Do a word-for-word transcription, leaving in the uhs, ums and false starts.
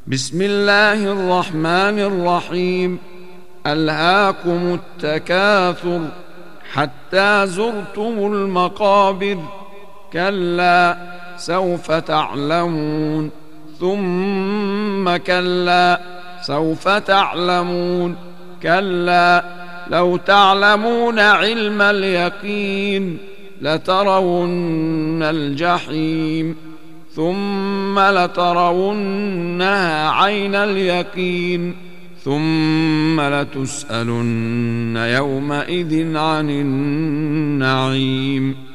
بسم الله الرحمن الرحيم. ألهاكم التكاثر حتى زرتم المقابر، كلا سوف تعلمون ثم كلا سوف تعلمون، كلا لو تعلمون علم اليقين لترون الجحيم ثم لترونها عين اليقين ثم لتسألن يومئذ عن النعيم.